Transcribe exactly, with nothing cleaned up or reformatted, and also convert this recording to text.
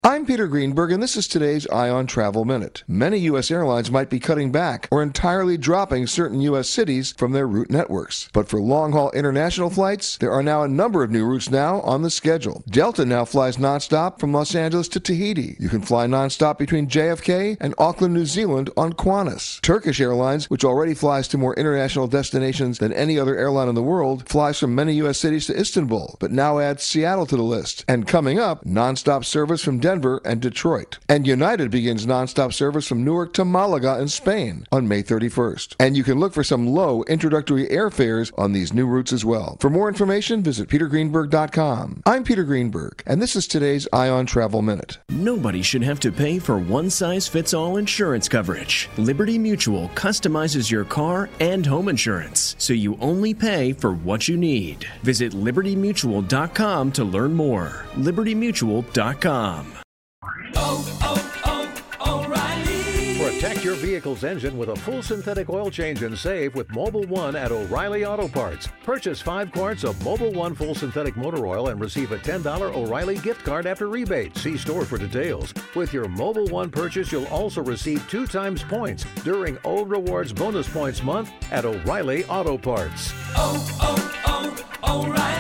I'm Peter Greenberg, and this is today's Eye on Travel Minute. Many U S airlines might be cutting back or entirely dropping certain U S cities from their route networks. But for long-haul international flights, there are now a number of new routes now on the schedule. Delta now flies nonstop from Los Angeles to Tahiti. You can fly nonstop between J F K and Auckland, New Zealand on Qantas. Turkish Airlines, which already flies to more international destinations than any other airline in the world, flies from many U S cities to Istanbul, but now adds Seattle to the list. And coming up, nonstop service from Denver and Detroit. And United begins nonstop service from Newark to Malaga in Spain on May thirty-first. And you can look for some low introductory airfares on these new routes as well. For more information, visit peter greenberg dot com. I'm Peter Greenberg, and this is today's Eye on Travel Minute. Nobody should have to pay for one-size-fits-all insurance coverage. Liberty Mutual customizes your car and home insurance, so you only pay for what you need. Visit liberty mutual dot com to learn more. liberty mutual dot com. Oh, oh, oh, O'Reilly. Protect your vehicle's engine with a full synthetic oil change and save with Mobil one at O'Reilly Auto Parts. Purchase five quarts of Mobil one full synthetic motor oil and receive a ten dollars O'Reilly gift card after rebate. See store for details. With your Mobil one purchase, you'll also receive two times points during O Rewards Bonus Points Month at O'Reilly Auto Parts. Oh, oh, oh, O'Reilly.